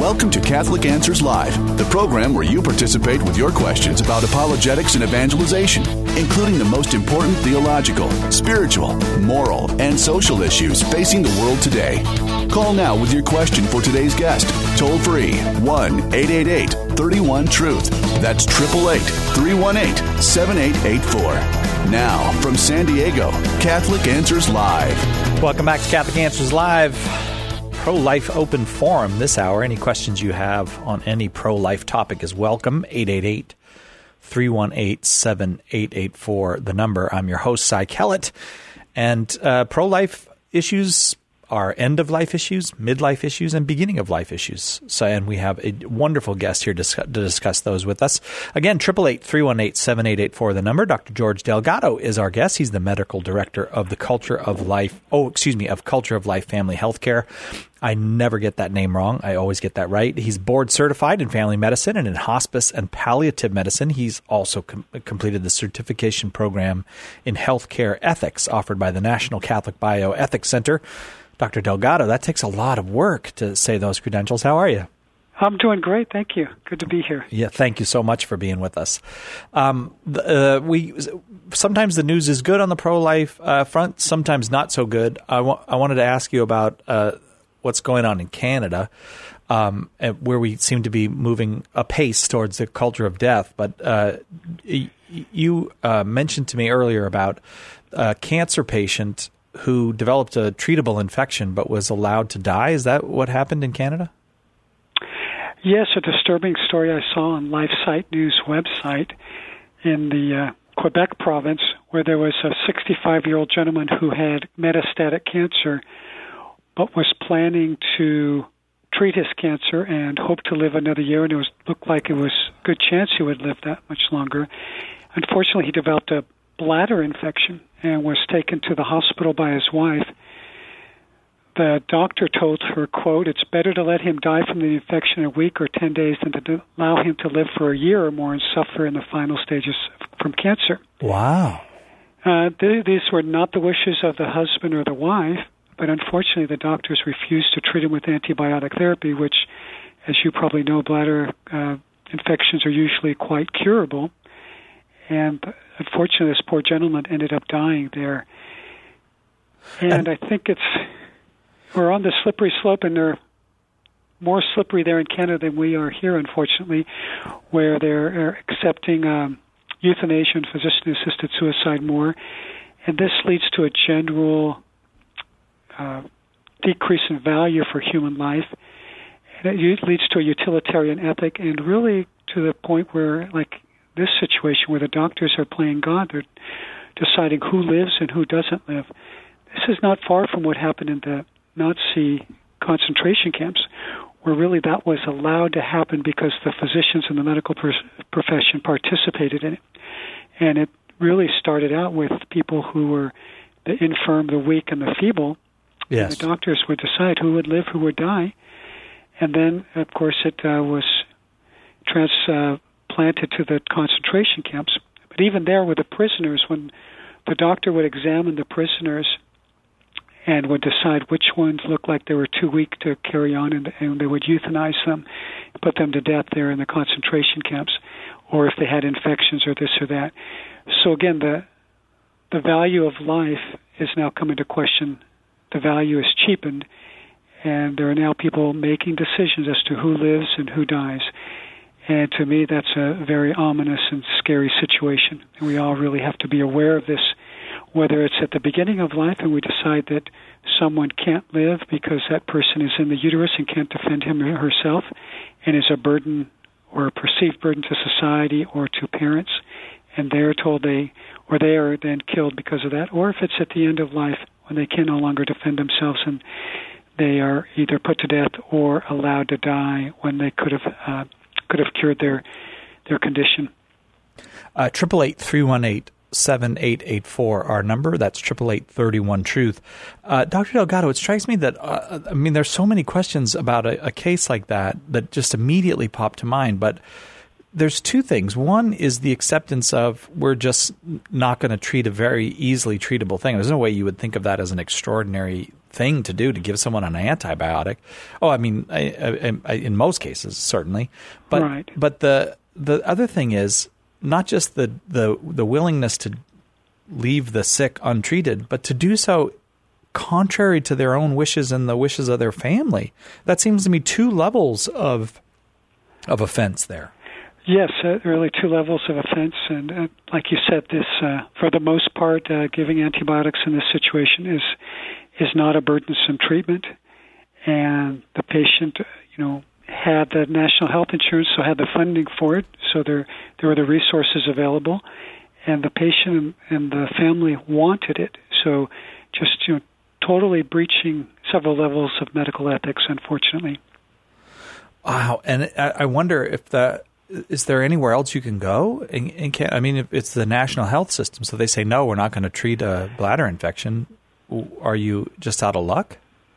Welcome to Catholic Answers Live, the program where you participate with your questions about apologetics and evangelization, including the most important theological, spiritual, moral, and social issues facing the world today. Call now with your question for today's guest. Toll free 1-888-31-TRUTH. That's 888-318-7884. Now, from San Diego, Catholic Answers Live. Welcome back to Catholic Answers Live. Pro-Life Open Forum this hour. Any questions you have on any pro-life topic is welcome. 888-318-7884, the number. I'm your host, Cy Kellett. And pro-life issues are end-of-life issues, midlife issues, and beginning-of-life issues. And we have a wonderful guest here to discuss those with us. Again, 888-318-7884, the number. Dr. George Delgado is our guest. He's the medical director of the Culture of Life Family Healthcare. I never get that name wrong. I always get that right. He's board certified in family medicine and in hospice and palliative medicine. He's also completed the certification program in healthcare ethics offered by the National Catholic Bioethics Center. Dr. Delgado, that takes a lot of work to say those credentials. How are you? I'm doing great. Thank you. Good to be here. Yeah, thank you so much for being with us. Sometimes the news is good on the pro-life front, sometimes not so good. I wanted to ask you about what's going on in Canada, where we seem to be moving apace towards the culture of death. But you mentioned to me earlier about a cancer patient who developed a treatable infection but was allowed to die. Is that what happened in Canada? Yes, a disturbing story I saw on LifeSite News website in the Quebec province, where there was a 65-year-old gentleman who had metastatic cancer but was planning to treat his cancer and hoped to live another year, and looked like it was a good chance he would live that much longer. Unfortunately, he developed a bladder infection and was taken to the hospital by his wife. The doctor told her, quote, "It's better to let him die from the infection in a week or 10 days than to allow him to live for a year or more and suffer in the final stages from cancer." Wow. These were not the wishes of the husband or the wife, but unfortunately the doctors refused to treat him with antibiotic therapy, which, as you probably know, bladder infections are usually quite curable. And unfortunately, this poor gentleman ended up dying there. And I think we're on the slippery slope, and they're more slippery there in Canada than we are here, unfortunately, where they're accepting euthanasia and physician-assisted suicide more. And this leads to a general decrease in value for human life. And it leads to a utilitarian ethic, and really to the point where, like this situation, where the doctors are playing God, they're deciding who lives and who doesn't live. This is not far from what happened in the Nazi concentration camps, where really that was allowed to happen because the physicians in the medical profession participated in it. And it really started out with people who were the infirm, the weak, and the feeble. Yes. And the doctors would decide who would live, who would die. And then, of course, it was transplanted to the concentration camps. But even there with the prisoners, when the doctor would examine the prisoners and would decide which ones looked like they were too weak to carry on, and they would euthanize them, put them to death there in the concentration camps, or if they had infections or this or that. So again, the value of life is now coming to question. The value is cheapened, and there are now people making decisions as to who lives and who dies. And to me, that's a very ominous and scary situation. And we all really have to be aware of this, whether it's at the beginning of life and we decide that someone can't live because that person is in the uterus and can't defend him or herself and is a burden or a perceived burden to society or to parents, and they're told they are then killed because of that, or if it's at the end of life when they can no longer defend themselves and they are either put to death or allowed to die when they could have cured their condition. 888-318-7884, our number. That's 888-31-TRUTH. Dr. Delgado, it strikes me that, there's so many questions about a case like that just immediately pop to mind, but there's two things. One is the acceptance of we're just not going to treat a very easily treatable thing. There's no way you would think of that as an extraordinary thing to do to give someone an antibiotic. Oh, I mean, I, in most cases, certainly. But right. But the other thing is not just the willingness to leave the sick untreated, but to do so contrary to their own wishes and the wishes of their family. That seems to me two levels of offense there. Yes, really two levels of offense. And like you said, this, for the most part, giving antibiotics in this situation is not a burdensome treatment. And the patient, had the national health insurance, so had the funding for it, so there were the resources available. And the patient and the family wanted it. So just, totally breaching several levels of medical ethics, unfortunately. Wow. And I wonder is there anywhere else you can go? If it's the national health system, so they say, no, we're not going to treat a bladder infection. Are you just out of luck?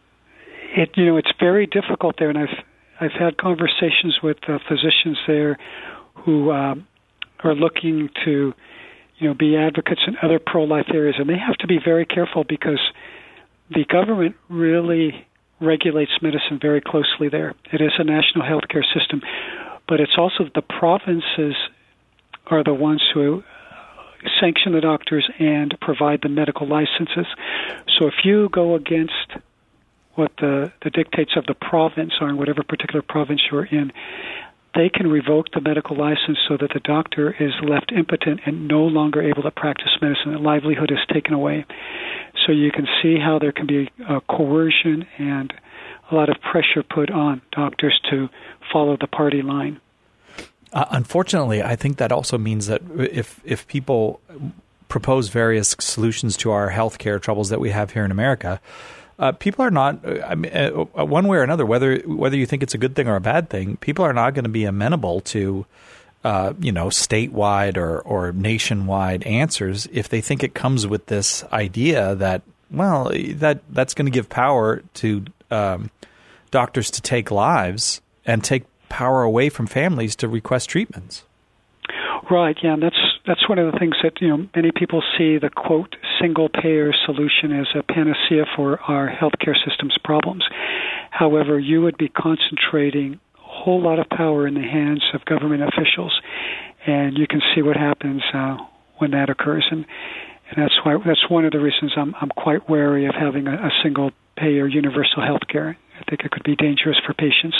It's very difficult there, and I've had conversations with physicians there who are looking to, be advocates in other pro-life areas, and they have to be very careful because the government really regulates medicine very closely there. It is a national healthcare system, but it's also the provinces are the ones who sanction the doctors and provide the medical licenses. So if you go against what the dictates of the province are in whatever particular province you're in, they can revoke the medical license so that the doctor is left impotent and no longer able to practice medicine. The livelihood is taken away. So you can see how there can be coercion and a lot of pressure put on doctors to follow the party line. Unfortunately, I think that also means that if people propose various solutions to our healthcare troubles that we have here in America, people are not, one way or another, whether you think it's a good thing or a bad thing, people are not going to be amenable to, statewide or nationwide answers if they think it comes with this idea that, well, that's going to give power to doctors to take lives and take power away from families to request treatments. Right, yeah, and that's one of the things that many people see the quote single-payer solution as a panacea for our healthcare system's problems. However, you would be concentrating a whole lot of power in the hands of government officials, and you can see what happens when that occurs. And that's one of the reasons I'm quite wary of having a single-payer universal healthcare. I think it could be dangerous for patients.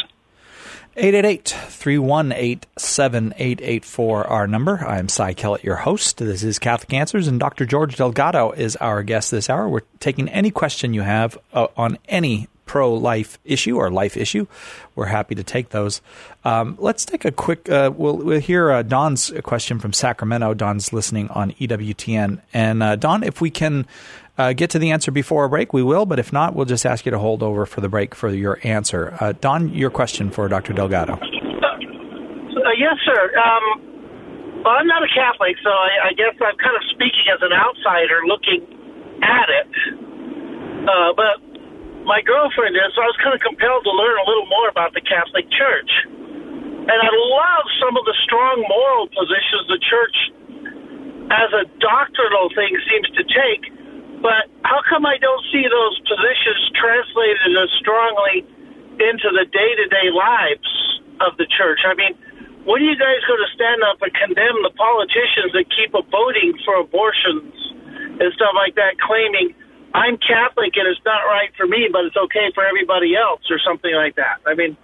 888-318-7884, our number. I'm Cy Kellett, your host. This is Catholic Answers, and Dr. George Delgado is our guest this hour. We're taking any question you have on any pro-life issue or life issue. We're happy to take those. Let's take a quick, we'll hear Don's question from Sacramento. Don's listening on EWTN. And Don, if we can get to the answer before a break, we will. But if not, we'll just ask you to hold over for the break for your answer. Don, your question for Dr. Delgado. Yes, sir. Well, I'm not a Catholic, so I guess I'm kind of speaking as an outsider looking at it. But my girlfriend is, so I was kind of compelled to learn a little more about the Catholic Church. And I love some of the strong moral positions the Church, as a doctrinal thing, seems to take. But how come I don't see those positions translated as strongly into the day-to-day lives of the church? I mean, when are you guys going to stand up and condemn the politicians that keep voting for abortions and stuff like that, claiming, I'm Catholic and it's not right for me, but it's okay for everybody else, or something like that? I mean,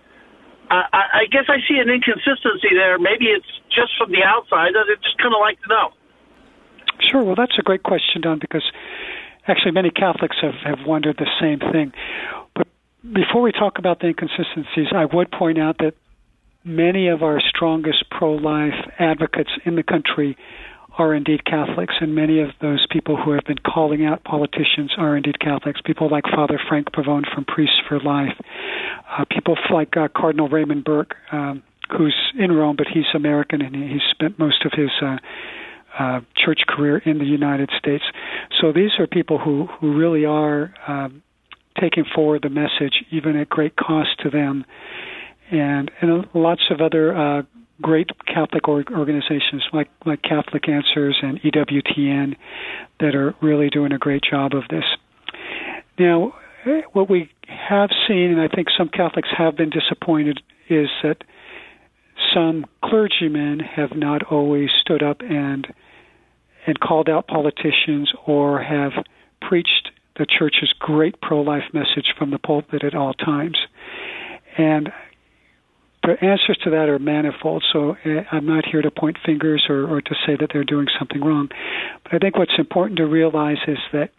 I guess I see an inconsistency there. Maybe it's just from the outside. I'd just kind of like to know. Sure. Well, that's a great question, Don, because actually many Catholics have wondered the same thing. But before we talk about the inconsistencies, I would point out that many of our strongest pro-life advocates in the country are indeed Catholics, and many of those people who have been calling out politicians are indeed Catholics. People like Father Frank Pavone from Priests for Life, people like Cardinal Raymond Burke, who's in Rome, but he's American, and he's spent most of his church career in the United States. So these are people who really are taking forward the message, even at great cost to them. And lots of other great Catholic organizations like Catholic Answers and EWTN that are really doing a great job of this. Now, what we have seen, and I think some Catholics have been disappointed, is that some clergymen have not always stood up and called out politicians or have preached the Church's great pro-life message from the pulpit at all times. And the answers to that are manifold, so I'm not here to point fingers or to say that they're doing something wrong. But I think what's important to realize is that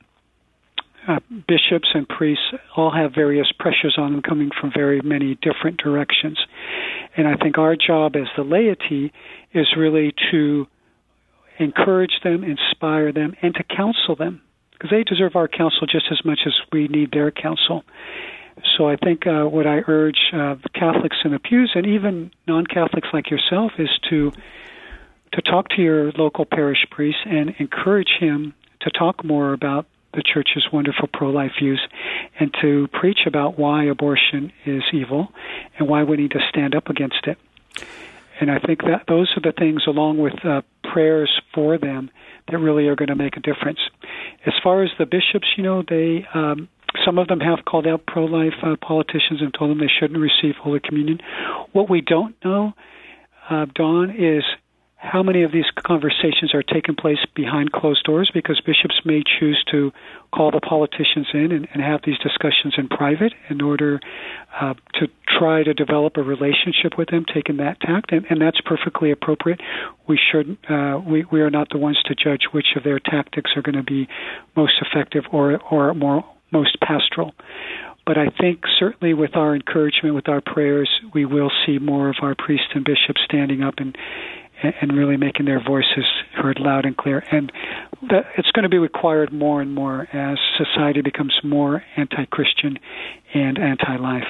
bishops and priests all have various pressures on them coming from very many different directions. And I think our job as the laity is really to encourage them, inspire them, and to counsel them, because they deserve our counsel just as much as we need their counsel. So I think what I urge the Catholics in the pews, and even non-Catholics like yourself, is to talk to your local parish priest and encourage him to talk more about the Church's wonderful pro-life views and to preach about why abortion is evil and why we need to stand up against it. And I think that those are the things, along with prayers for them, that really are going to make a difference. As far as the bishops, they some of them have called out pro-life politicians and told them they shouldn't receive Holy Communion. What we don't know, Dawn, is how many of these conversations are taking place behind closed doors, because bishops may choose to call the politicians in and have these discussions in private in order to try to develop a relationship with them, taking that tact, and that's perfectly appropriate. We we are not the ones to judge which of their tactics are going to be most effective or most pastoral. But I think certainly with our encouragement, with our prayers, we will see more of our priests and bishops standing up and really making their voices heard loud and clear. And it's going to be required more and more as society becomes more anti-Christian and anti-life.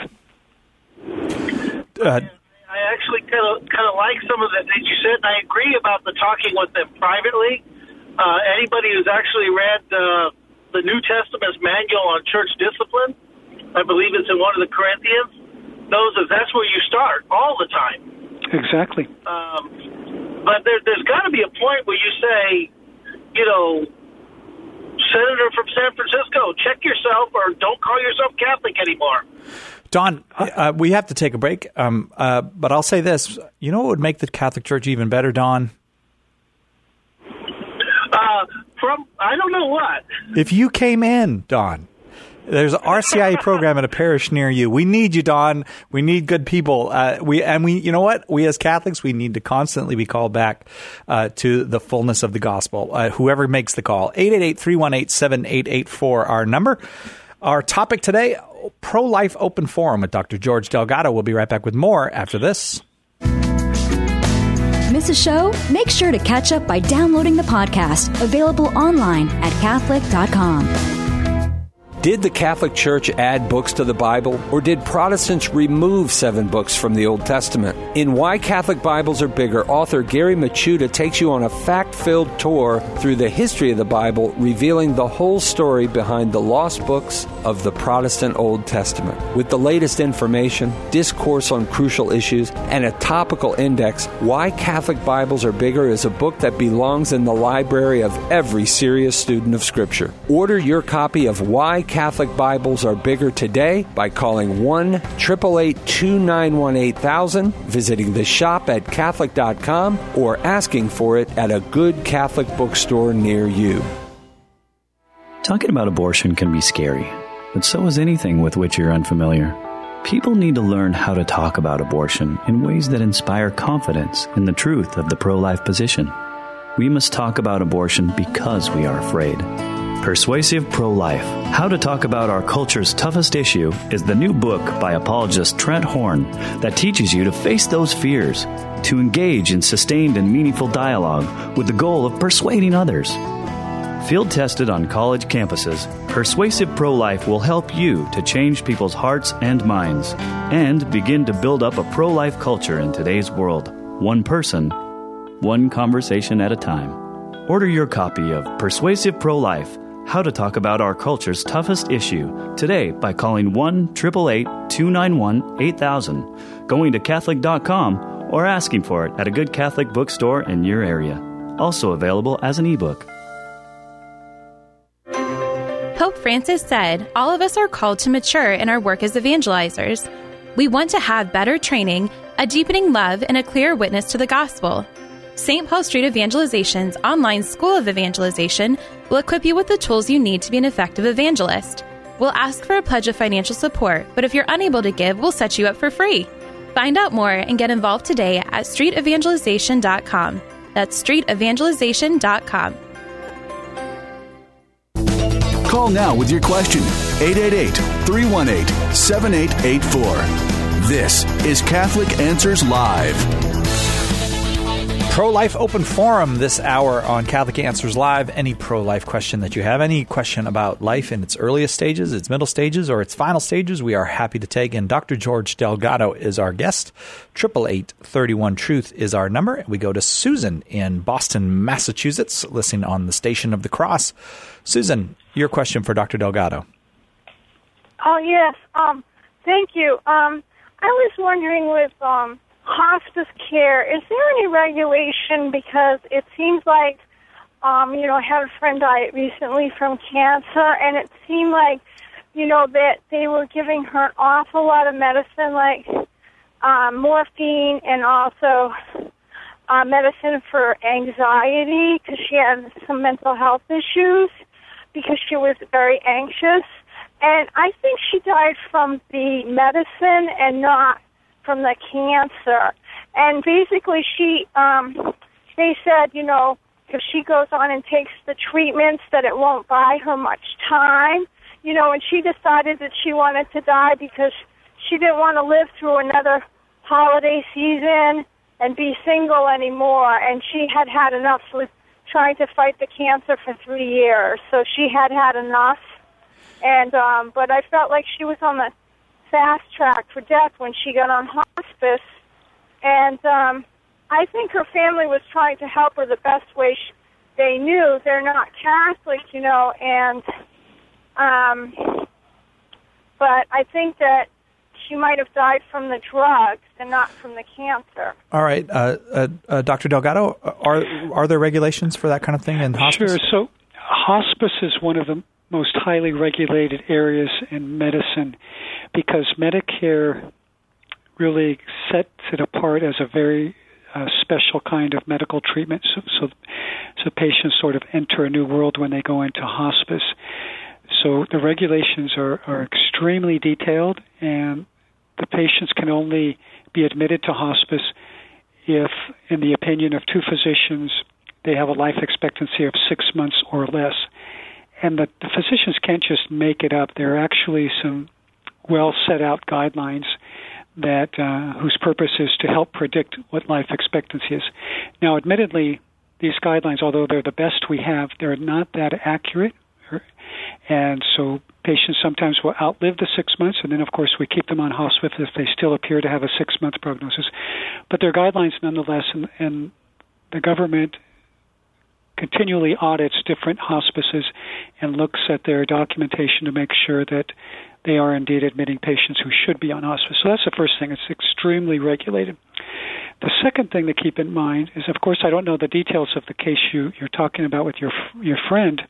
I actually kind of like some of the things you said, and I agree about the talking with them privately. Anybody who's actually read the New Testament's manual on church discipline, I believe it's in one of the Corinthians, knows that that's where you start all the time. Exactly. But there's got to be a point where you say, Senator from San Francisco, check yourself or don't call yourself Catholic anymore. Don, we have to take a break, but I'll say this. You know what would make the Catholic Church even better, Don? I don't know what. If you came in, Don. There's an RCIA program at a parish near you. We need you, Don. We need good people. We you know what? We as Catholics, we need to constantly be called back to the fullness of the gospel. Whoever makes the call, 888-318-7884, our number. Our topic today, Pro-Life Open Forum with Dr. George Delgado. We'll be right back with more after this. Miss a show? Make sure to catch up by downloading the podcast, available online at Catholic.com. Did the Catholic Church add books to the Bible, or did Protestants remove 7 books from the Old Testament? In Why Catholic Bibles Are Bigger, author Gary Machuda takes you on a fact-filled tour through the history of the Bible, revealing the whole story behind the lost books of the Protestant Old Testament. With the latest information, discourse on crucial issues, and a topical index, Why Catholic Bibles Are Bigger is a book that belongs in the library of every serious student of Scripture. Order your copy of Why Catholic Bibles Are Bigger today by calling 1-888-291-8000, visiting the shop at Catholic.com, or asking for it at a good Catholic bookstore near you. Talking about abortion can be scary, but so is anything with which you're unfamiliar. People need to learn how to talk about abortion in ways that inspire confidence in the truth of the pro-life position. We must talk about abortion because we are afraid. Persuasive Pro-Life, How to Talk About Our Culture's Toughest Issue, is the new book by apologist Trent Horn that teaches you to face those fears, to engage in sustained and meaningful dialogue with the goal of persuading others. Field-tested on college campuses, Persuasive Pro-Life will help you to change people's hearts and minds and begin to build up a pro-life culture in today's world, one person, one conversation at a time. Order your copy of Persuasive Pro-Life, How to Talk About Our Culture's Toughest Issue today by calling 1-888-291-8000, going to Catholic.com, or asking for it at a good Catholic bookstore in your area. Also available as an ebook. Hope Francis said, all of us are called to mature in our work as evangelizers. We want to have better training, a deepening love, and a clear witness to the gospel. St. Paul Street Evangelization's online School of Evangelization will equip you with the tools you need to be an effective evangelist. We'll ask for a pledge of financial support, but if you're unable to give, we'll set you up for free. Find out more and get involved today at streetevangelization.com. That's streetevangelization.com. Call now with your question. 888-318-7884. This is Catholic Answers Live. Pro-Life Open Forum this hour on Catholic Answers Live. Any pro-life question that you have, any question about life in its earliest stages, its middle stages, or its final stages, we are happy to take. And Dr. George Delgado is our guest. 888-31-TRUTH is our number. We go to Susan in Boston, Massachusetts, listening on the Station of the Cross. Susan, your question for Dr. Delgado. Oh, yes. Thank you. I was wondering with hospice care, is there any regulation? Because it seems like, I had a friend die recently from cancer, and it seemed like, that they were giving her an awful lot of medicine, like morphine and also medicine for anxiety, because she had some mental health issues, because she was very anxious. And I think she died from the medicine and not from the cancer. And basically they said, if she goes on and takes the treatments, that it won't buy her much time, and she decided that she wanted to die because she didn't want to live through another holiday season and be single anymore. And she had had enough with trying to fight the cancer for 3 years. So she had enough. And but I felt like she was on the fast track for death when she got on hospice, and I think her family was trying to help her the best way they knew. They're not Catholic, and but I think that she might have died from the drugs and not from the cancer. All right, Dr. Delgado, are there regulations for that kind of thing in hospice? Sure. So hospice is one of the most highly regulated areas in medicine because Medicare really sets it apart as a very special kind of medical treatment. So patients sort of enter a new world when they go into hospice. So the regulations are extremely detailed, and the patients can only be admitted to hospice if, in the opinion of two physicians, they have a life expectancy of 6 months or less. And the physicians can't just make it up. There are actually some well-set-out guidelines that whose purpose is to help predict what life expectancy is. Now, admittedly, these guidelines, although they're the best we have, they're not that accurate. And so patients sometimes will outlive the 6 months, and then, of course, we keep them on hospice if they still appear to have a 6-month prognosis. But they're guidelines nonetheless, and the government continually audits different hospices and looks at their documentation to make sure that they are indeed admitting patients who should be on hospice. So that's the first thing. It's extremely regulated. The second thing to keep in mind is, of course, I don't know the details of the case you're talking about with your friend,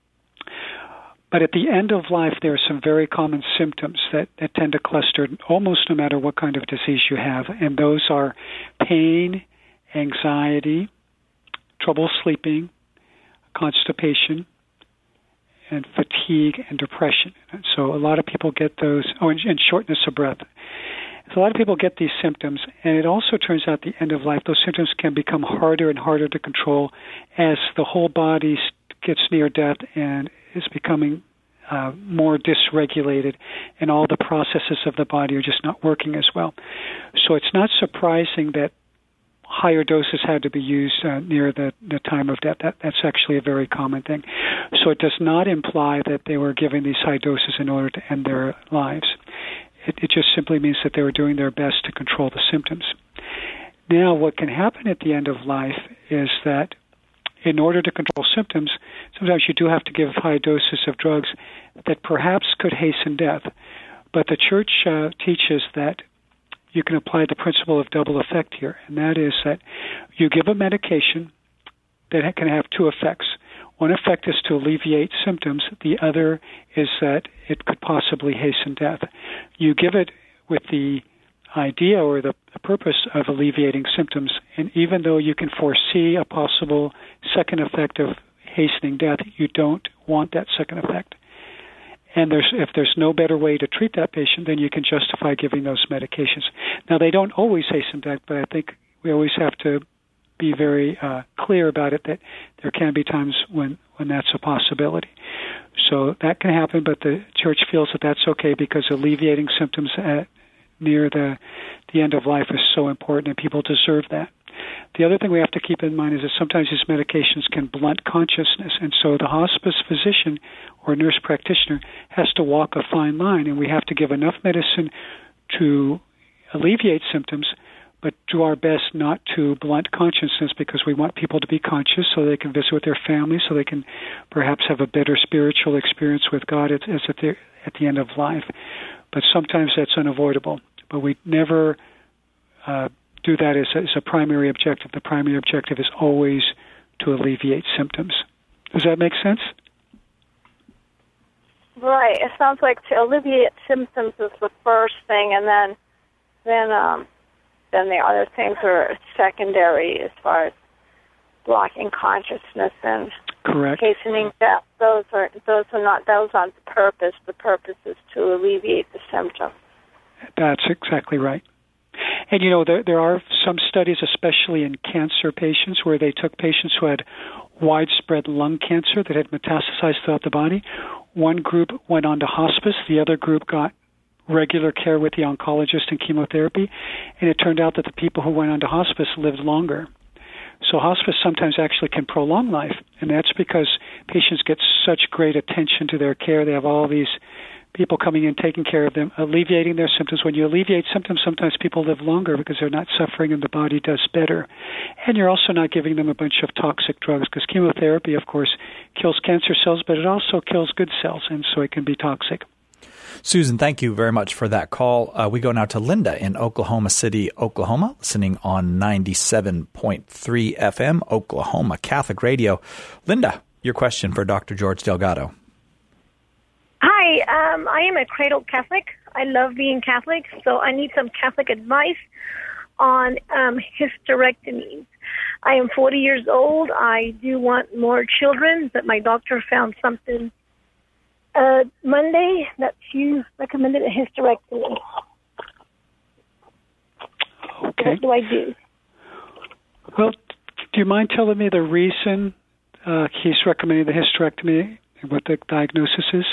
but at the end of life, there are some very common symptoms that tend to cluster almost no matter what kind of disease you have, and those are pain, anxiety, trouble sleeping, constipation, and fatigue and depression. And so a lot of people get those, and shortness of breath. So a lot of people get these symptoms, and it also turns out at the end of life, those symptoms can become harder and harder to control as the whole body gets near death and is becoming more dysregulated, and all the processes of the body are just not working as well. So it's not surprising that higher doses had to be used near the time of death. That's actually a very common thing. So it does not imply that they were giving these high doses in order to end their lives. It just simply means that they were doing their best to control the symptoms. Now, what can happen at the end of life is that in order to control symptoms, sometimes you do have to give high doses of drugs that perhaps could hasten death. But the Church teaches that you can apply the principle of double effect here, and that is that you give a medication that can have two effects. One effect is to alleviate symptoms. The other is that it could possibly hasten death. You give it with the idea or the purpose of alleviating symptoms, and even though you can foresee a possible second effect of hastening death, you don't want that second effect. And if there's no better way to treat that patient, then you can justify giving those medications. Now, they don't always hasten death, but I think we always have to be very clear about it, that there can be times when that's a possibility. So that can happen, but the church feels that that's okay because alleviating symptoms near the end of life is so important, and people deserve that. The other thing we have to keep in mind is that sometimes these medications can blunt consciousness, and so the hospice physician or nurse practitioner has to walk a fine line, and we have to give enough medicine to alleviate symptoms, but do our best not to blunt consciousness, because we want people to be conscious so they can visit with their families, so they can perhaps have a better spiritual experience with God at the end of life. But sometimes that's unavoidable. But we never do that as a primary objective. The primary objective is always to alleviate symptoms. Does that make sense? Right. It sounds like to alleviate symptoms is the first thing, and then the other things are secondary as far as blocking consciousness and correct hastening death. Those aren't the purpose. The purpose is to alleviate the symptoms. That's exactly right. And, there are some studies, especially in cancer patients, where they took patients who had widespread lung cancer that had metastasized throughout the body. One group went on to hospice. The other group got regular care with the oncologist and chemotherapy. And it turned out that the people who went on to hospice lived longer. So hospice sometimes actually can prolong life, and that's because patients get such great attention to their care. They have all these people coming in, taking care of them, alleviating their symptoms. When you alleviate symptoms, sometimes people live longer because they're not suffering and the body does better. And you're also not giving them a bunch of toxic drugs, because chemotherapy, of course, kills cancer cells, but it also kills good cells, and so it can be toxic. Susan, thank you very much for that call. We go now to Linda in Oklahoma City, Oklahoma, listening on 97.3 FM, Oklahoma Catholic Radio. Linda, your question for Dr. George Delgado. Hi, I am a cradled Catholic. I love being Catholic, so I need some Catholic advice on hysterectomies. I am 40 years old. I do want more children, but my doctor found something Monday that she recommended a hysterectomy. Okay. What do I do? Well, do you mind telling me the reason he's recommending the hysterectomy and what the diagnosis is?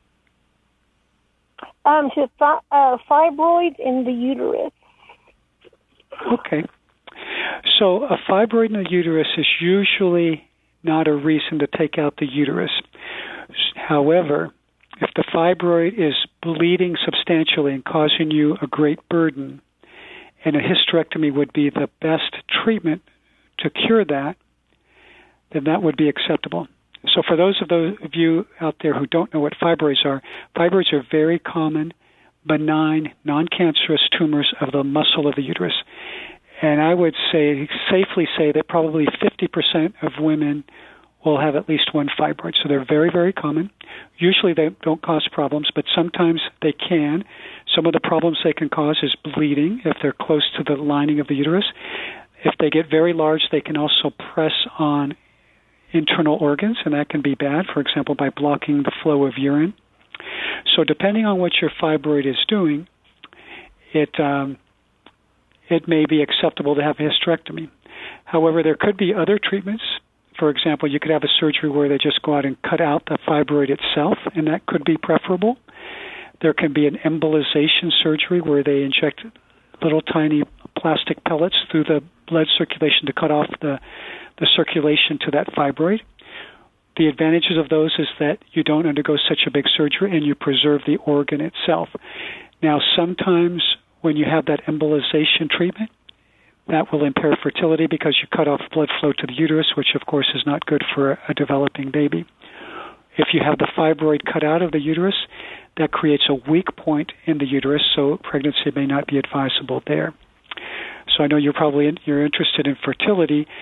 She has fibroids in the uterus. Okay. So a fibroid in the uterus is usually not a reason to take out the uterus. However, if the fibroid is bleeding substantially and causing you a great burden, and a hysterectomy would be the best treatment to cure that, then that would be acceptable. So for those of you out there who don't know what fibroids are very common, benign, non-cancerous tumors of the muscle of the uterus. And I would safely say that probably 50% of women will have at least one fibroid. So they're very, very common. Usually they don't cause problems, but sometimes they can. Some of the problems they can cause is bleeding if they're close to the lining of the uterus. If they get very large, they can also press on internal organs, and that can be bad, for example, by blocking the flow of urine. So depending on what your fibroid is doing, it may be acceptable to have a hysterectomy. However, there could be other treatments. For example, you could have a surgery where they just go out and cut out the fibroid itself, and that could be preferable. There can be an embolization surgery where they inject little tiny plastic pellets through the blood circulation to cut off the circulation to that fibroid. The advantages of those is that you don't undergo such a big surgery and you preserve the organ itself. Now, sometimes when you have that embolization treatment, that will impair fertility because you cut off blood flow to the uterus, which of course is not good for a developing baby. If you have the fibroid cut out of the uterus, that creates a weak point in the uterus, so pregnancy may not be advisable there. So I know you're interested in fertility.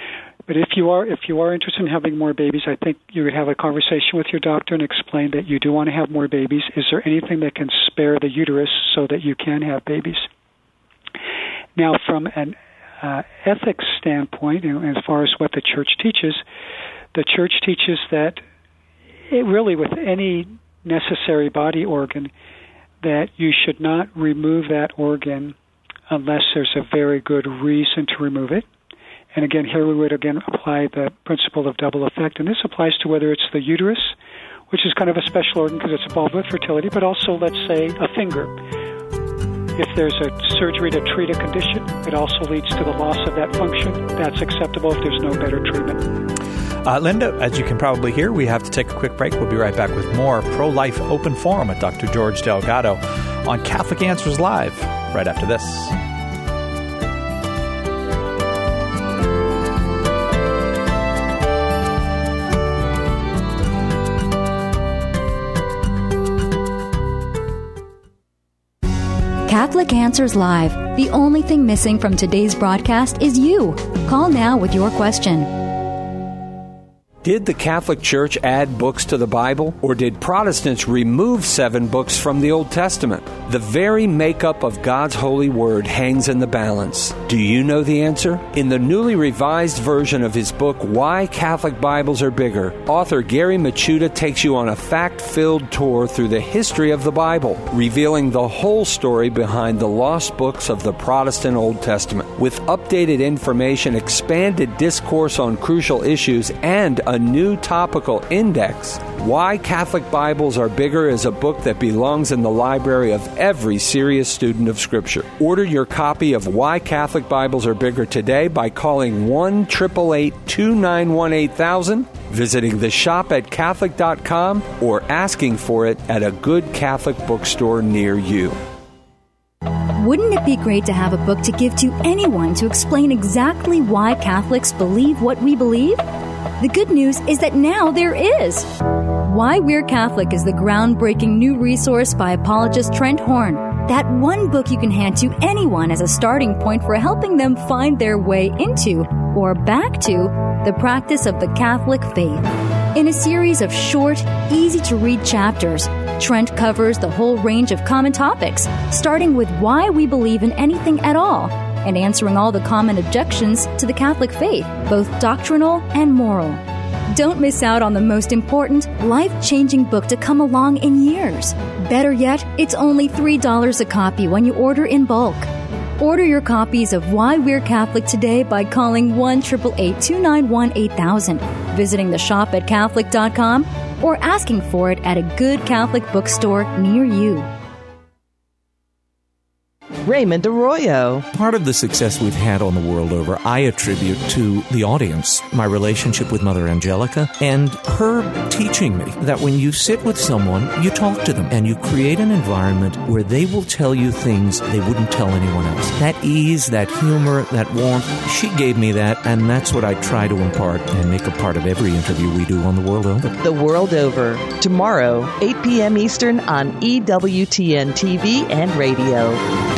But if you are interested in having more babies, I think you would have a conversation with your doctor and explain that you do want to have more babies. Is there anything that can spare the uterus so that you can have babies? Now, from an ethics standpoint, as far as what the church teaches that really with any necessary body organ, that you should not remove that organ unless there's a very good reason to remove it. And again, here we would again apply the principle of double effect. And this applies to whether it's the uterus, which is kind of a special organ because it's involved with fertility, but also, let's say, a finger. If there's a surgery to treat a condition, it also leads to the loss of that function. That's acceptable if there's no better treatment. Linda, as you can probably hear, we have to take a quick break. We'll be right back with more Pro-Life Open Forum with Dr. George Delgado on Catholic Answers Live right after this. Catholic Answers Live. The only thing missing from today's broadcast is you. Call now with your question. Did the Catholic Church add books to the Bible, or did Protestants remove 7 books from the Old Testament? The very makeup of God's holy word hangs in the balance. Do you know the answer? In the newly revised version of his book, Why Catholic Bibles Are Bigger, author Gary Machuda takes you on a fact-filled tour through the history of the Bible, revealing the whole story behind the lost books of the Protestant Old Testament. With updated information, expanded discourse on crucial issues, and a new topical index, Why Catholic Bibles Are Bigger is a book that belongs in the library of every serious student of Scripture. Order your copy of Why Catholic Bibles Are Bigger today by calling 1-888-291-8000, visiting the shop at Catholic.com, or asking for it at a good Catholic bookstore near you. Wouldn't it be great to have a book to give to anyone to explain exactly why Catholics believe what we believe? The good news is that now there is. Why We're Catholic is the groundbreaking new resource by apologist Trent Horn. That one book you can hand to anyone as a starting point for helping them find their way into or back to the practice of the Catholic faith. In a series of short, easy-to-read chapters, Trent covers the whole range of common topics, starting with why we believe in anything at all, and answering all the common objections to the Catholic faith, both doctrinal and moral. Don't miss out on the most important, life-changing book to come along in years. Better yet, it's only $3 a copy when you order in bulk. Order your copies of Why We're Catholic today by calling 1-888-291-8000, visiting the shop at Catholic.com, or asking for it at a good Catholic bookstore near you. Raymond Arroyo. Part of the success we've had on the world over, I attribute to the audience, my relationship with Mother Angelica, and her teaching me that when you sit with someone, you talk to them, and you create an environment where they will tell you things they wouldn't tell anyone else. That ease, that humor, that warmth, she gave me that, and that's what I try to impart and make a part of every interview we do on The World Over. The World Over, tomorrow, 8 p.m. Eastern on EWTN TV and radio.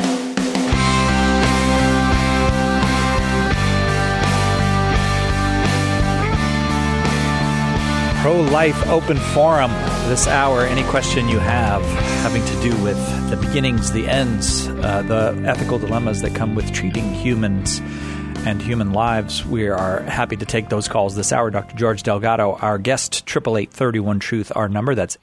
Pro-Life Open Forum. This hour, any question you have having to do with the beginnings, the ends, the ethical dilemmas that come with treating humans and human lives, we are happy to take those calls this hour. Dr. George Delgado, our guest, 888-31-TRUTH, our number, that's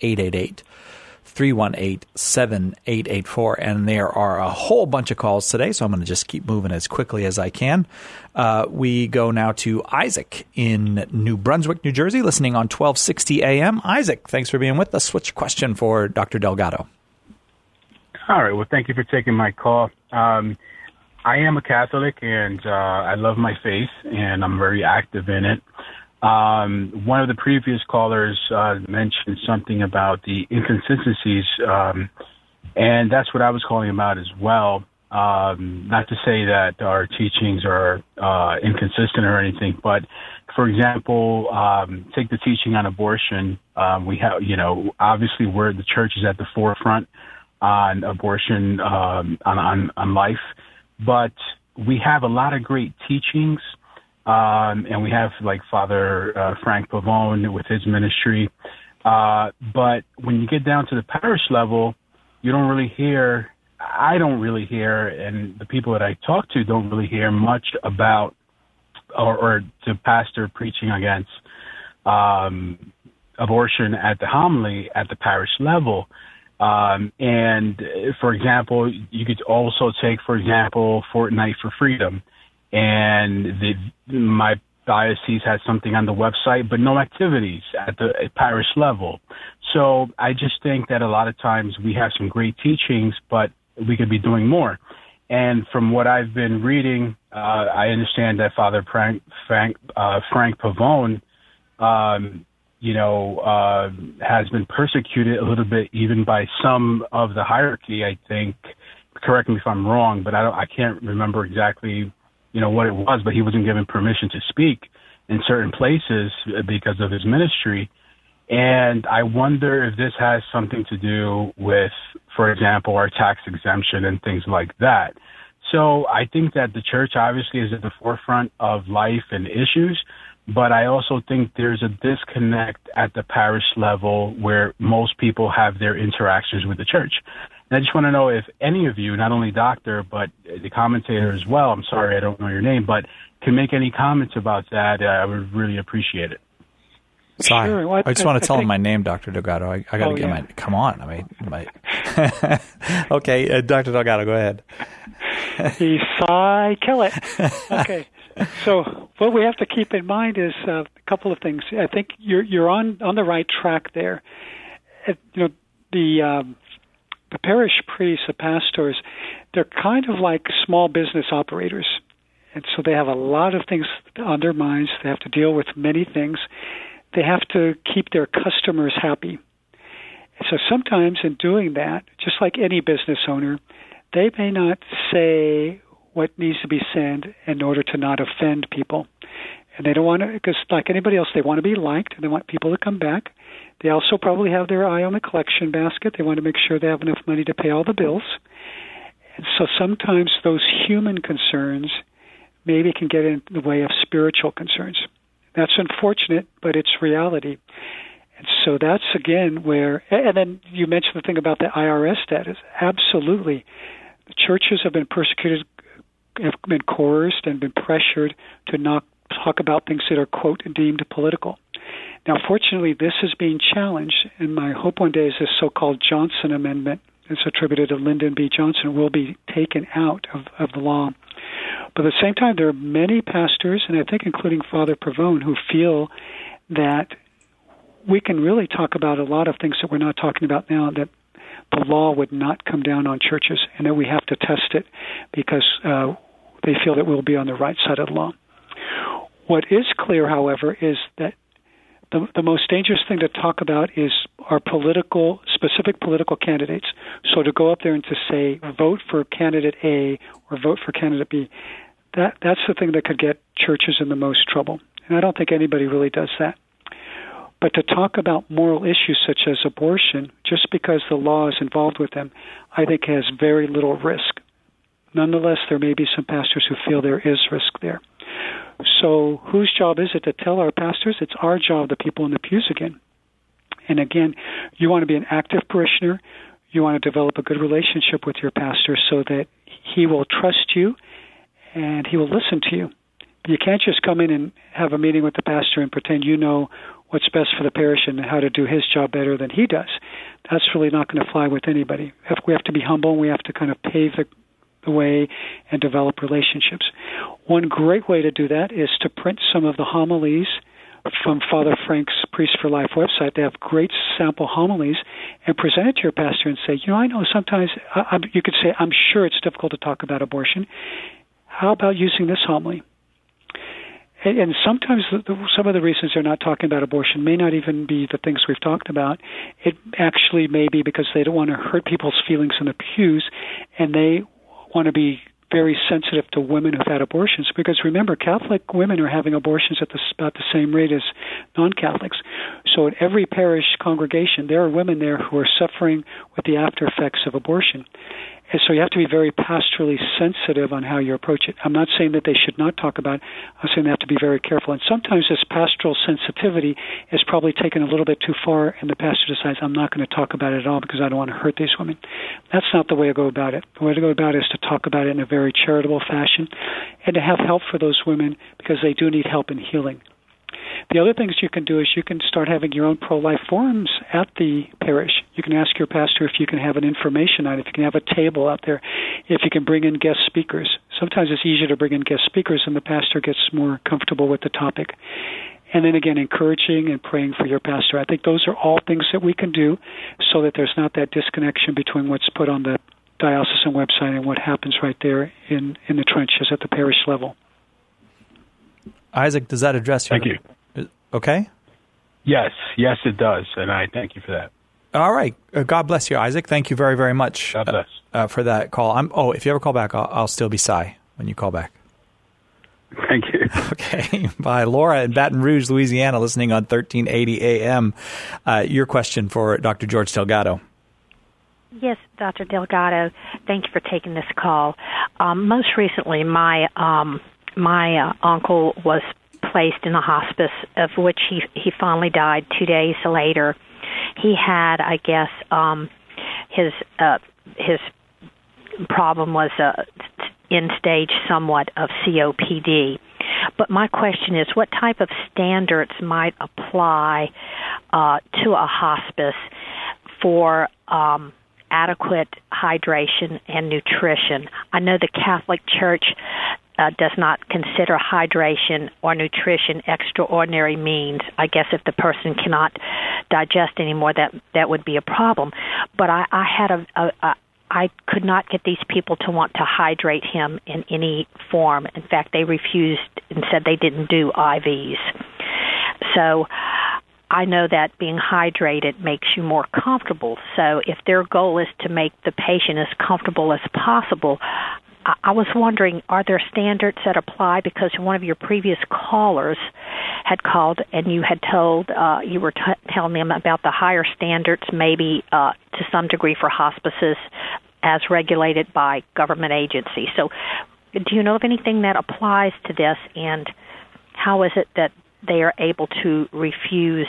888-318-7884. And there are a whole bunch of calls today, so I'm going to just keep moving as quickly as I can. We go now to Isaac in New Brunswick, New Jersey, listening on 1260 AM. Isaac, thanks for being with us. What's your question for Dr. Delgado? All right. Well, thank you for taking my call. I am a Catholic, and I love my faith, and I'm very active in it. One of the previous callers mentioned something about the inconsistencies, and that's what I was calling about as well. Not to say that our teachings are inconsistent or anything, but for example, take the teaching on abortion. We have, obviously where the church is at the forefront on abortion, on life, but we have a lot of great teachings and we have like Father Frank Pavone with his ministry. But when you get down to the parish level, you don't really hear, I don't really hear, and the people that I talk to don't really hear much about, or the pastor preaching against abortion at the homily at the parish level. And for example, you could also take, for example, Fortnight for Freedom, and my diocese has something on the website, but no activities at the parish level. So I just think that a lot of times we have some great teachings, but we could be doing more. And from what I've been reading, I understand that Father Frank Pavone, has been persecuted a little bit, even by some of the hierarchy, I think. Correct me if I'm wrong, but I can't remember exactly, what it was, but he wasn't given permission to speak in certain places because of his ministry. And I wonder if this has something to do with, for example, our tax exemption and things like that. So I think that the church obviously is at the forefront of life and issues, but I also think there's a disconnect at the parish level where most people have their interactions with the church. And I just want to know if any of you, not only doctor, but the commentator as well, I'm sorry I don't know your name, but can make any comments about that. I would really appreciate it. Sorry. Sure. Well, I just want to tell him my name, Dr. Delgado. I got to get my, come on. Okay, Dr. Delgado, go ahead. He's Cy Kellett. Okay. So what we have to keep in mind is a couple of things. I think you're on the right track there. The parish priests, the pastors, they're kind of like small business operators. And so they have a lot of things on their minds. They have to deal with many things. They have to keep their customers happy. So sometimes in doing that, just like any business owner, they may not say what needs to be said in order to not offend people. And they don't want to, because like anybody else, they want to be liked and they want people to come back. They also probably have their eye on the collection basket. They want to make sure they have enough money to pay all the bills. And so sometimes those human concerns maybe can get in the way of spiritual concerns. That's unfortunate, but it's reality. And so that's, again, where, and then you mentioned the thing about the IRS status. Absolutely. The churches have been persecuted, have been coerced, and been pressured to not talk about things that are, quote, deemed political. Now, fortunately, this is being challenged, and my hope one day is this so-called Johnson Amendment, it's attributed to Lyndon B. Johnson, will be taken out of the law. But at the same time, there are many pastors, and I think including Father Pavone, who feel that we can really talk about a lot of things that we're not talking about now, that the law would not come down on churches, and that we have to test it because they feel that we'll be on the right side of the law. What is clear, however, is that the most dangerous thing to talk about is our specific political candidates. So to go up there and to say, vote for candidate A or vote for candidate B, that's the thing that could get churches in the most trouble. And I don't think anybody really does that. But to talk about moral issues such as abortion, just because the law is involved with them, I think has very little risk. Nonetheless, there may be some pastors who feel there is risk there. So whose job is it to tell our pastors? It's our job, the people in the pews again. And again, you want to be an active parishioner. You want to develop a good relationship with your pastor so that he will trust you and he will listen to you. You can't just come in and have a meeting with the pastor and pretend you know what's best for the parish and how to do his job better than he does. That's really not going to fly with anybody. We have to be humble, and we have to kind of pave the way and develop relationships. One great way to do that is to print some of the homilies from Father Frank's Priest for Life website. They have great sample homilies, and present it to your pastor and say, I know sometimes, you could say, I'm sure it's difficult to talk about abortion. How about using this homily? And sometimes some of the reasons they're not talking about abortion may not even be the things we've talked about. It actually may be because they don't want to hurt people's feelings in the pews, and they want to be very sensitive to women who've had abortions. Because remember, Catholic women are having abortions at about the same rate as non-Catholics. So in every parish congregation, there are women there who are suffering with the after effects of abortion. And so you have to be very pastorally sensitive on how you approach it. I'm not saying that they should not talk about it. I'm saying they have to be very careful. And sometimes this pastoral sensitivity is probably taken a little bit too far, and the pastor decides, I'm not going to talk about it at all because I don't want to hurt these women. That's not the way to go about it. The way to go about it is to talk about it in a very charitable fashion and to have help for those women because they do need help in healing. The other things you can do is you can start having your own pro-life forums at the parish. You can ask your pastor if you can have an information on it, if you can have a table out there, if you can bring in guest speakers. Sometimes it's easier to bring in guest speakers and the pastor gets more comfortable with the topic. And then again, encouraging and praying for your pastor. I think those are all things that we can do so that there's not that disconnection between what's put on the diocesan website and what happens right there in the trenches at the parish level. Isaac, does that address your... Thank you. Okay? Yes, it does, and I thank you for that. All right. God bless you, Isaac. Thank you very, very much God bless. For that call. If you ever call back, I'll still be Cy when you call back. Thank you. Okay. Bye. Laura in Baton Rouge, Louisiana, listening on 1380 AM. Your question for Dr. George Delgado. Yes, Dr. Delgado. Thank you for taking this call. Most recently, my uncle was placed in a hospice, of which he finally died 2 days later. He had, I guess, his problem was end stage somewhat of COPD. But my question is, what type of standards might apply to a hospice for adequate hydration and nutrition? I know the Catholic Church does not consider hydration or nutrition extraordinary means. I guess if the person cannot digest anymore, that would be a problem. But I could not get these people to want to hydrate him in any form. In fact, they refused and said they didn't do IVs. So I know that being hydrated makes you more comfortable. So if their goal is to make the patient as comfortable as possible, I was wondering, are there standards that apply? Because one of your previous callers had called and you had told, you were telling them about the higher standards, maybe to some degree for hospices as regulated by government agencies. So do you know of anything that applies to this, and how is it that they are able to refuse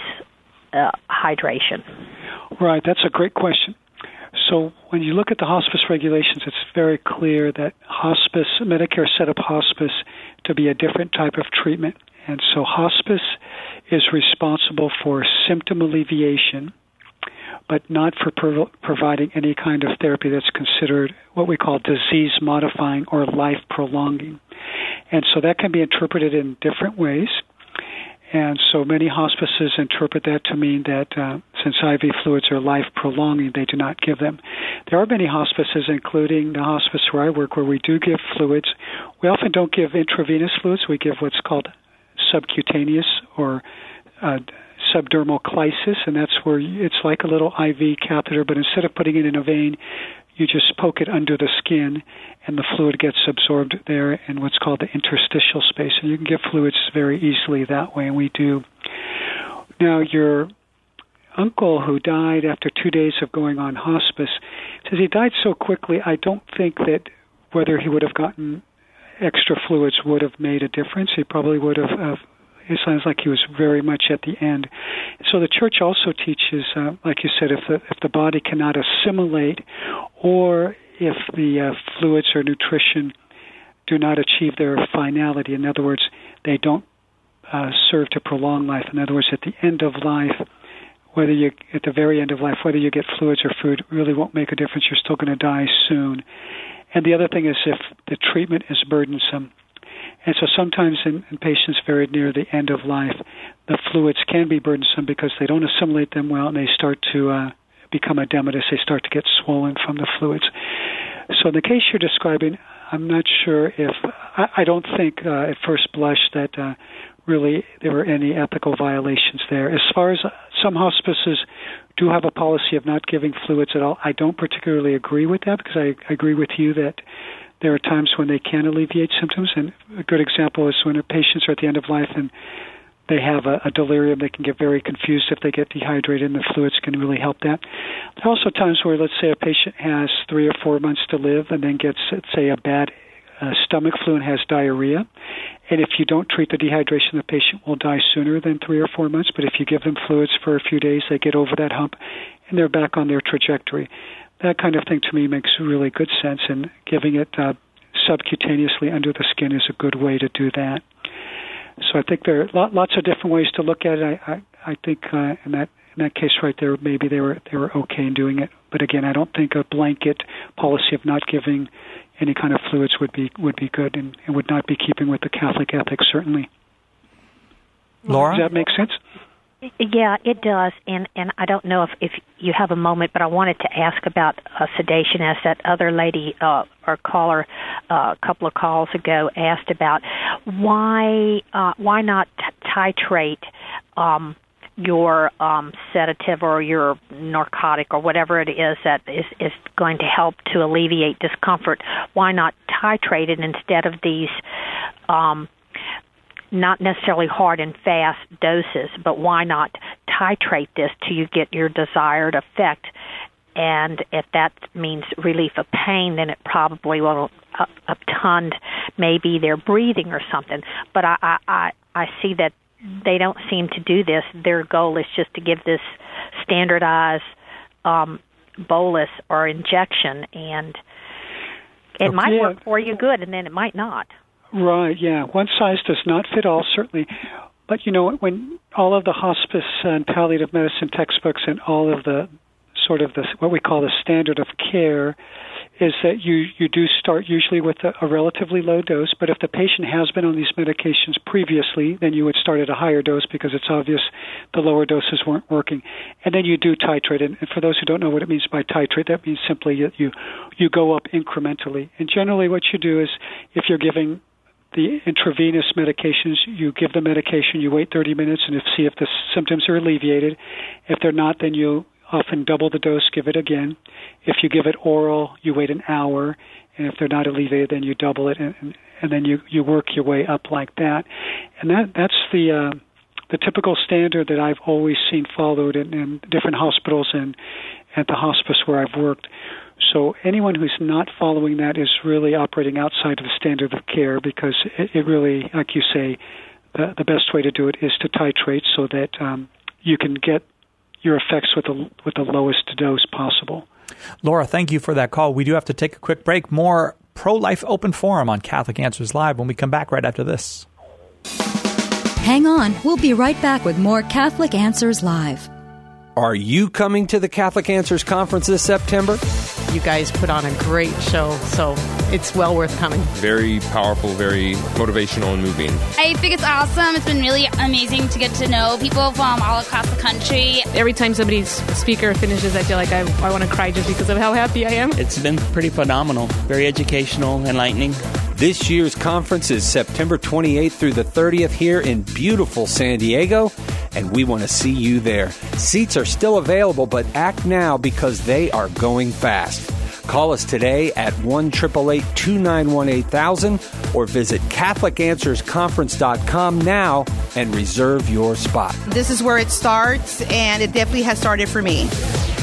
hydration? Right, that's a great question. So when you look at the hospice regulations, it's very clear that Medicare set up hospice to be a different type of treatment. And so hospice is responsible for symptom alleviation, but not for providing any kind of therapy that's considered what we call disease-modifying or life-prolonging. And so that can be interpreted in different ways. And so many hospices interpret that to mean that since IV fluids are life-prolonging, they do not give them. There are many hospices, including the hospice where I work, where we do give fluids. We often don't give intravenous fluids. We give what's called subcutaneous or subdermal clysis, and that's where it's like a little IV catheter, but instead of putting it in a vein, you just poke it under the skin, and the fluid gets absorbed there in what's called the interstitial space. And you can give fluids very easily that way, and we do. Now, your uncle who died after 2 days of going on hospice, says he died so quickly, I don't think that whether he would have gotten extra fluids would have made a difference. He probably would have it sounds like he was very much at the end. So the church also teaches, like you said, if the body cannot assimilate, or if the fluids or nutrition do not achieve their finality, in other words, they don't serve to prolong life. In other words, at the end of life, at the very end of life, whether you get fluids or food really won't make a difference. You're still going to die soon. And the other thing is if the treatment is burdensome. And so sometimes in patients very near the end of life, the fluids can be burdensome because they don't assimilate them well, and they start to become edematous. They start to get swollen from the fluids. So in the case you're describing, I'm not sure if I don't think at first blush that really there were any ethical violations there. As far as some hospices do have a policy of not giving fluids at all, I don't particularly agree with that, because I agree with you that there are times when they can alleviate symptoms, and a good example is when patients are at the end of life and they have a delirium, they can get very confused if they get dehydrated, and the fluids can really help that. There are also times where, let's say, a patient has 3 or 4 months to live and then gets, let's say, a bad stomach flu and has diarrhea. And if you don't treat the dehydration, the patient will die sooner than 3 or 4 months. But if you give them fluids for a few days, they get over that hump, and they're back on their trajectory. That kind of thing, to me, makes really good sense, and giving it subcutaneously under the skin is a good way to do that. So I think there are lots of different ways to look at it. I think in that case right there, maybe they were okay in doing it. But again, I don't think a blanket policy of not giving any kind of fluids would be good, and would not be keeping with the Catholic ethics, certainly. Laura? Does that make sense? Yeah, it does, and I don't know if you have a moment, but I wanted to ask about sedation, as that other lady or caller a couple of calls ago asked about. Why not titrate your sedative or your narcotic or whatever it is that is going to help to alleviate discomfort? Why not titrate it instead of these not necessarily hard and fast doses, but why not titrate this till you get your desired effect? And if that means relief of pain, then it probably will obtund maybe their breathing or something. But I see that they don't seem to do this. Their goal is just to give this standardized bolus or injection, and it might work for you good, and then it might not. Right, yeah. One size does not fit all, certainly. But, when all of the hospice and palliative medicine textbooks and all of the sort of what we call the standard of care is that you do start usually with a relatively low dose, but if the patient has been on these medications previously, then you would start at a higher dose because it's obvious the lower doses weren't working. And then you do titrate. And for those who don't know what it means by titrate, that means simply you go up incrementally. And generally what you do is, if you're giving the intravenous medications, you give the medication, you wait 30 minutes and see if the symptoms are alleviated. If they're not, then you often double the dose, give it again. If you give it oral, you wait an hour, and if they're not alleviated, then you double it, and then you work your way up like that. And that's the typical standard that I've always seen followed in different hospitals and at the hospice where I've worked. So anyone who's not following that is really operating outside of the standard of care, because it really, like you say, the best way to do it is to titrate so that you can get your effects with the lowest dose possible. Laura, thank you for that call. We do have to take a quick break. More Pro-Life Open Forum on Catholic Answers Live when we come back right after this. Hang on. We'll be right back with more Catholic Answers Live. Are you coming to the Catholic Answers Conference this September? You guys put on a great show, so it's well worth coming. Very powerful, very motivational and moving. I think it's awesome. It's been really amazing to get to know people from all across the country. Every time somebody's speaker finishes, I feel like I want to cry just because of how happy I am. It's been pretty phenomenal, very educational, enlightening. This year's conference is September 28th through the 30th here in beautiful San Diego, and we want to see you there. Seats are still available, but act now because they are going fast. Call us today at 1-888-291-8000 or visit CatholicAnswersConference.com now and reserve your spot. This is where it starts, and it definitely has started for me.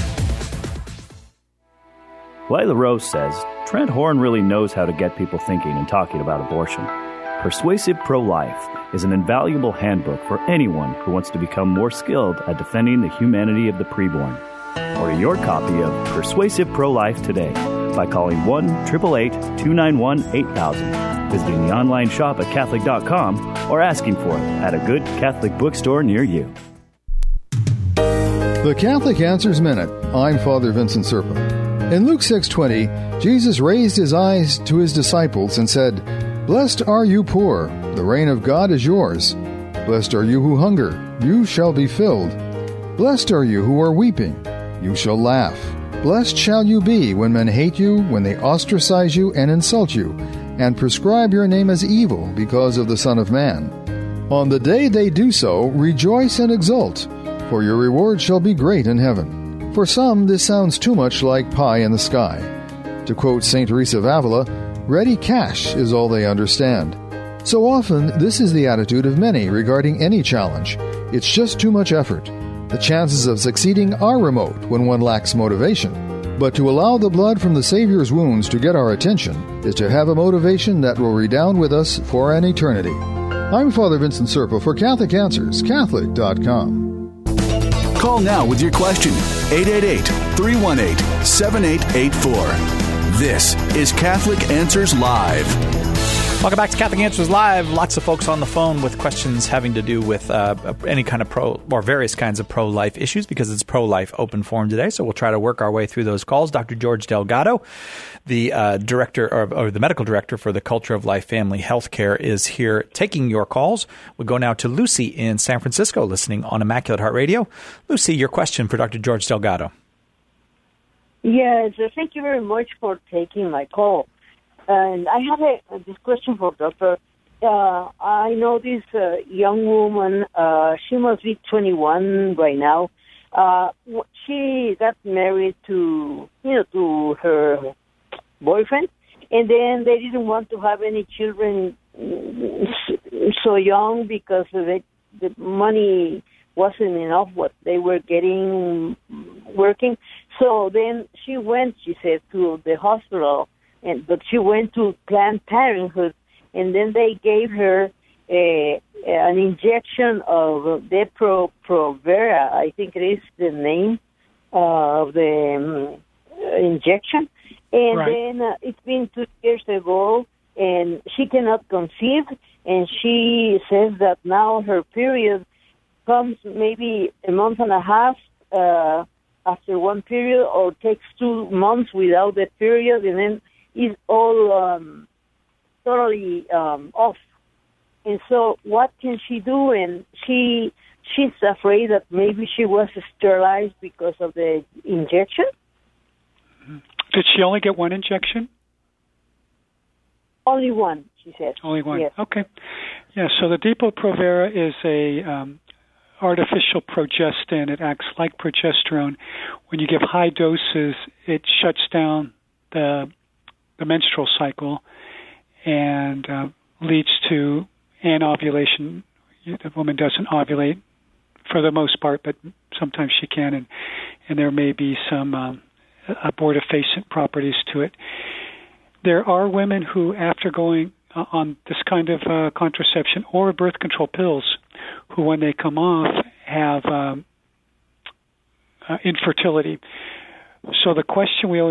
Lila Rose says, Trent Horn really knows how to get people thinking and talking about abortion. Persuasive Pro-Life is an invaluable handbook for anyone who wants to become more skilled at defending the humanity of the preborn. Order your copy of Persuasive Pro-Life today by calling 1-888-291-8000, visiting the online shop at Catholic.com, or asking for it at a good Catholic bookstore near you. The Catholic Answers Minute. I'm Father Vincent Serpa. In Luke 6:20, Jesus raised his eyes to his disciples and said, "Blessed are you poor, the reign of God is yours. Blessed are you who hunger, you shall be filled. Blessed are you who are weeping, you shall laugh. Blessed shall you be when men hate you, when they ostracize you and insult you, and prescribe your name as evil because of the Son of Man. On the day they do so, rejoice and exult, for your reward shall be great in heaven." For some, this sounds too much like pie in the sky. To quote St. Teresa of Avila, ready cash is all they understand. So often, this is the attitude of many regarding any challenge. It's just too much effort. The chances of succeeding are remote when one lacks motivation. But to allow the blood from the Savior's wounds to get our attention is to have a motivation that will redound with us for an eternity. I'm Father Vincent Serpa for Catholic Answers, Catholic.com. Call now with your question, 888-318-7884. This is Catholic Answers Live. Welcome back to Catholic Answers Live. Lots of folks on the phone with questions having to do with any kind of pro or various kinds of pro-life issues because it's pro-life open forum today. So we'll try to work our way through those calls. Dr. George Delgado, the director or the medical director for the Culture of Life Family Healthcare, is here taking your calls. We go now to Lucy in San Francisco, listening on Immaculate Heart Radio. Lucy, your question for Dr. George Delgado. Yes, thank you very much for taking my call. And I have this question for Doctor. I know this young woman, she must be 21 right now. She got married to her boyfriend, and then they didn't want to have any children so young because the money wasn't enough what they were getting working. So then she went, she said, to the hospital. But she went to Planned Parenthood, and then they gave her an injection of Depo-Provera. I think it is the name of the injection. And then it's been 2 years ago, and she cannot conceive, and she says that now her period comes maybe a month and a half after one period, or takes 2 months without the period, and then is all totally off. And so what can she do? And she's afraid that maybe she was sterilized because of the injection. Did she only get one injection? Only one, she said. Only one. Yes. Okay. Yeah, so the Depo-Provera is a artificial progestin. It acts like progesterone. When you give high doses, it shuts down the menstrual cycle and leads to anovulation. The woman doesn't ovulate for the most part, but sometimes she can, and there may be some abortifacient properties to it. There are women who, after going on this kind of contraception or birth control pills, who when they come off have infertility. So the question we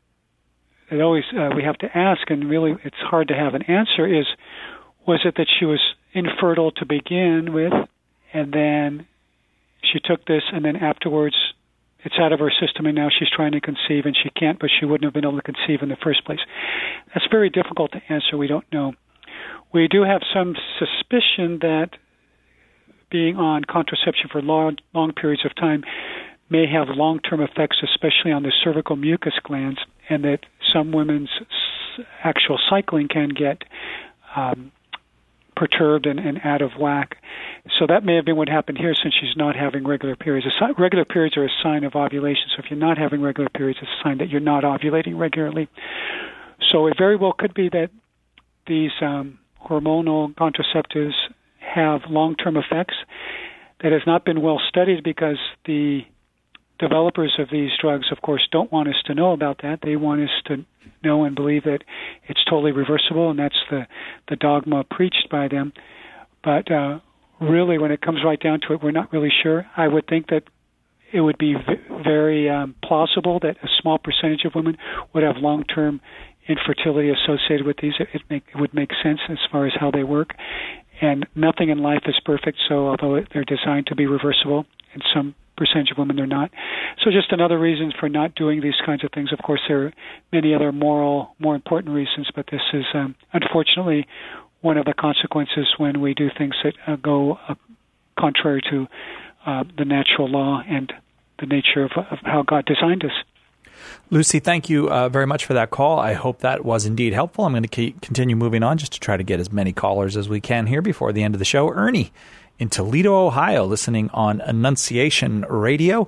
have to ask, and really it's hard to have an answer, is was it that she was infertile to begin with, and then she took this, and then afterwards it's out of her system, and now she's trying to conceive, and she can't, but she wouldn't have been able to conceive in the first place? That's very difficult to answer. We don't know. We do have some suspicion that being on contraception for long periods of time may have long-term effects, especially on the cervical mucus glands, and that some women's actual cycling can get perturbed and out of whack. So that may have been what happened here, since she's not having regular periods. Regular periods are a sign of ovulation, so if you're not having regular periods, it's a sign that you're not ovulating regularly. So it very well could be that these hormonal contraceptives have long-term effects. That has not been well studied because the developers of these drugs, of course, don't want us to know about that. They want us to know and believe that it's totally reversible, and that's the dogma preached by them. But really, when it comes right down to it, we're not really sure. I would think that it would be very plausible that a small percentage of women would have long-term infertility associated with these. It would make sense as far as how they work. And nothing in life is perfect, so although they're designed to be reversible, in some percentage of women they're not. So just another reason for not doing these kinds of things. Of course, there are many other more important reasons, but this is unfortunately one of the consequences when we do things that go contrary to the natural law and the nature of how God designed us. Lucy, thank you very much for that call. I hope that was indeed helpful. I'm going to continue moving on just to try to get as many callers as we can here before the end of the show. Ernie in Toledo, Ohio, listening on Annunciation Radio,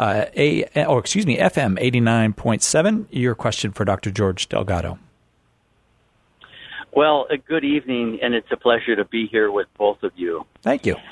FM 89.7. Your question for Dr. George Delgado. Well, a good evening, and it's a pleasure to be here with both of you. Thank you.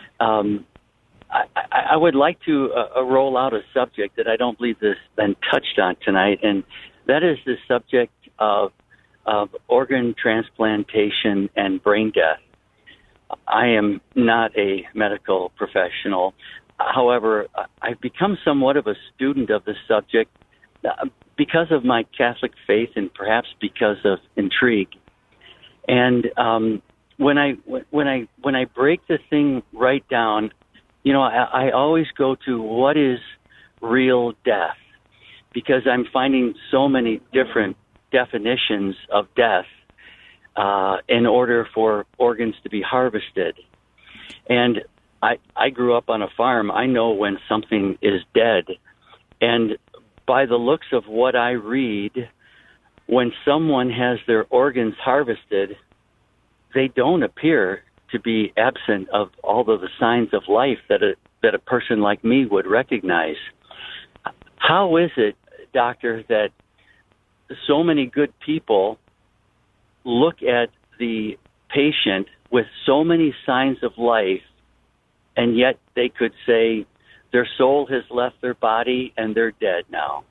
I would like to roll out a subject that I don't believe has been touched on tonight, and that is the subject of organ transplantation and brain death. I am not a medical professional. However, I've become somewhat of a student of the subject because of my Catholic faith and perhaps because of intrigue. And when I break the thing right down, I always go to what is real death, because I'm finding so many different definitions of death in order for organs to be harvested. And I grew up on a farm. I know when something is dead. And by the looks of what I read, when someone has their organs harvested, they don't appear to be absent of all of the signs of life that a person like me would recognize. How is it, doctor, that so many good people look at the patient with so many signs of life, and yet they could say their soul has left their body and they're dead now?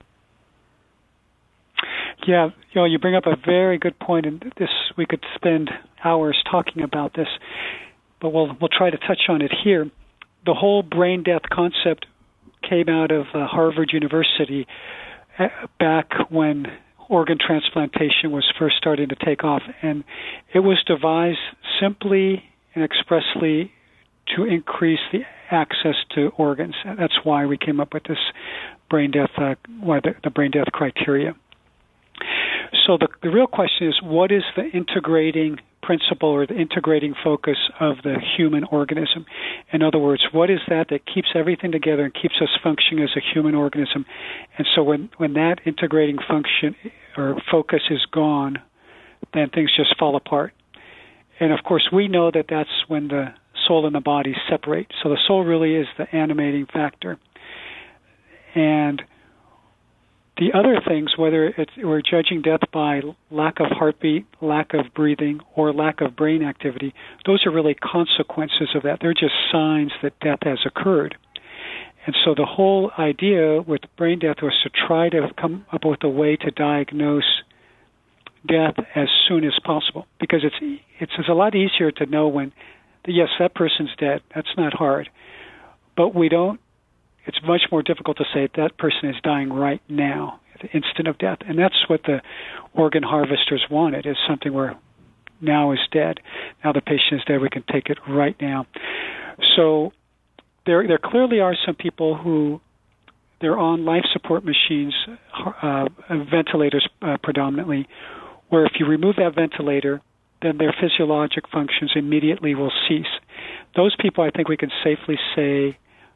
Yeah, you bring up a very good point, and this we could spend hours talking about this, but we'll try to touch on it here. The whole brain death concept came out of Harvard University back when organ transplantation was first starting to take off, and it was devised simply and expressly to increase the access to organs. That's why we came up with this brain death, the brain death criteria. So the real question is, what is the integrating principle or the integrating focus of the human organism? In other words, what is that keeps everything together and keeps us functioning as a human organism? And so when that integrating function or focus is gone, then things just fall apart. And of course, we know that that's when the soul and the body separate. So the soul really is the animating factor. And the other things, whether we're judging death by lack of heartbeat, lack of breathing, or lack of brain activity, those are really consequences of that. They're just signs that death has occurred. And so the whole idea with brain death was to try to come up with a way to diagnose death as soon as possible, because it's a lot easier to know when, yes, that person's dead. That's not hard. But it's much more difficult to say that person is dying right now, at the instant of death. And that's what the organ harvesters wanted, is something where now is dead. Now the patient is dead, we can take it right now. So there clearly are some people who, they're on life support machines, ventilators predominantly, where if you remove that ventilator, then their physiologic functions immediately will cease. Those people, I think we can safely say,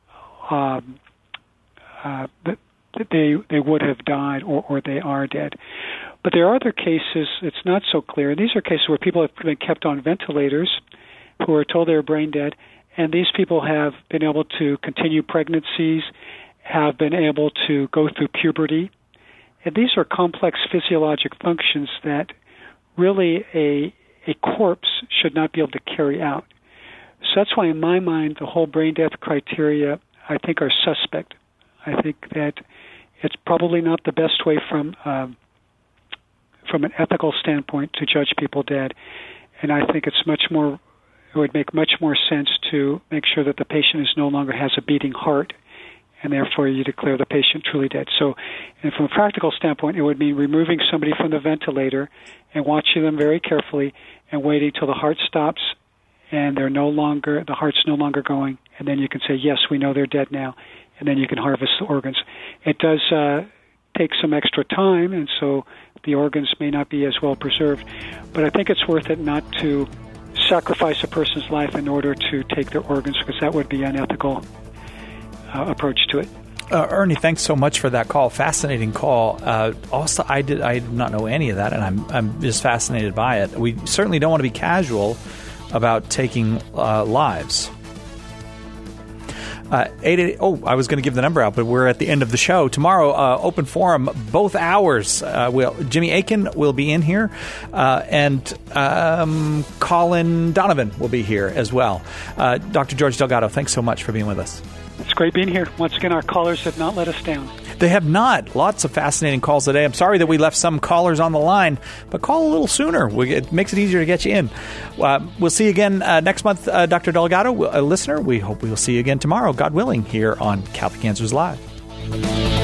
that they would have died or they are dead. But there are other cases it's not so clear. These are cases where people have been kept on ventilators who are told they're brain dead, and these people have been able to continue pregnancies, have been able to go through puberty. And these are complex physiologic functions that really a corpse should not be able to carry out. So that's why, in my mind, the whole brain death criteria, I think, are suspect. I think that it's probably not the best way from an ethical standpoint to judge people dead. And I think it would make much more sense to make sure that the patient no longer has a beating heart, and therefore you declare the patient truly dead. So, and from a practical standpoint, it would mean removing somebody from the ventilator and watching them very carefully and waiting till the heart stops and the heart's no longer going, and then you can say, yes, we know they're dead now, and then you can harvest the organs. It does take some extra time, and so the organs may not be as well preserved, but I think it's worth it not to sacrifice a person's life in order to take their organs, because that would be an unethical approach to it. Ernie, thanks so much for that call. Fascinating call. Also, I did not know any of that, and I'm just fascinated by it. We certainly don't want to be casual about taking lives. I was going to give the number out, but we're at the end of the show. Tomorrow, open forum, both hours. Jimmy Akin will be in here, and Colin Donovan will be here as well. Dr. George Delgado, thanks so much for being with us. It's great being here. Once again, our callers have not let us down. They have not. Lots of fascinating calls today. I'm sorry that we left some callers on the line, but call a little sooner. It makes it easier to get you in. We'll see you again next month, Dr. Delgado, a listener. We hope we will see you again tomorrow, God willing, here on Catholic Answers Live.